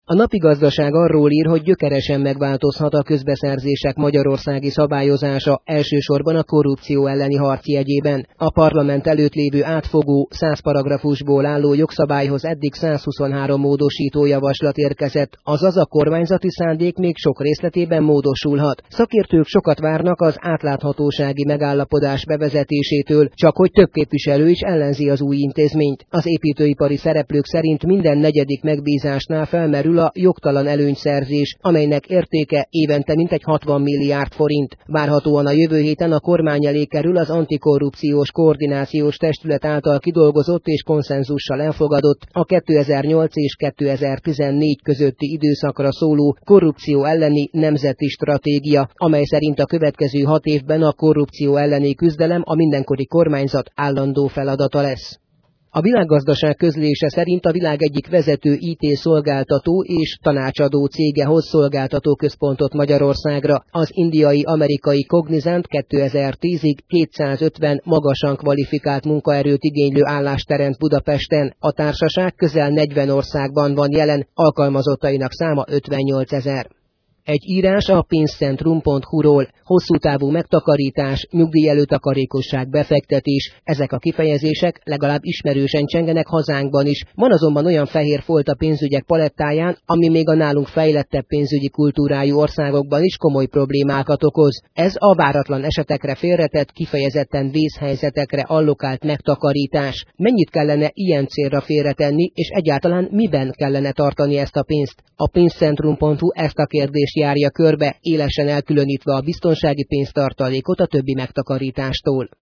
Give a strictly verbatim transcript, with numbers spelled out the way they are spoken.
A Napi Gazdaság arról ír, hogy gyökeresen megváltozhat a közbeszerzések magyarországi szabályozása, elsősorban a korrupció elleni harc jegyében. A parlament előtt lévő átfogó, száz paragrafusból álló jogszabályhoz eddig százhuszonhárom módosító javaslat érkezett, azaz a kormányzati szándék még sok részletében módosulhat. Szakértők sokat várnak az átláthatósági megállapodás bevezetésétől, csak hogy több képviselő is ellenzi az új intézményt. Az építőipari szereplők szerint minden negyedik megbízásnál felmerül a jogtalan előnyszerzés, amelynek értéke évente mintegy hatvan milliárd forint. Várhatóan a jövő héten a kormány elé kerül az antikorrupciós koordinációs testület által kidolgozott és konszenzussal elfogadott a kétezer-nyolc és kétezer-tizennégy közötti időszakra szóló korrupció elleni nemzeti stratégia, amely szerint a következő hat évben a korrupció elleni küzdelem a mindenkori kormányzat állandó feladata lesz. A Világgazdaság közlése szerint a világ egyik vezető í té szolgáltató és tanácsadó cége hoz szolgáltatóközpontot Magyarországra. Az indiai-amerikai Cognizant kétezer-tízig kétszázötven magasan kvalifikált munkaerőt igénylő állást teremt Budapesten. A társaság közel negyven országban van jelen, alkalmazottainak száma ötvennyolcezer. Egy írás a pénzcentrum pont hu-ról: hosszú távú megtakarítás, nyugdíjelőtakarékosság, befektetés, ezek a kifejezések legalább ismerősen csengenek hazánkban is. Van azonban olyan fehér folt a pénzügyek palettáján, ami még a nálunk fejlettebb pénzügyi kultúrájú országokban is komoly problémákat okoz. Ez a váratlan esetekre félretett, kifejezetten vészhelyzetekre allokált megtakarítás. Mennyit kellene ilyen célra félretenni, és egyáltalán miben kellene tartani ezt a pénzt? A pénzcentrum pont hu ezt a kérdést járja körbe, élesen elkülönítve a biztonsági pénztartalékot a többi megtakarítástól.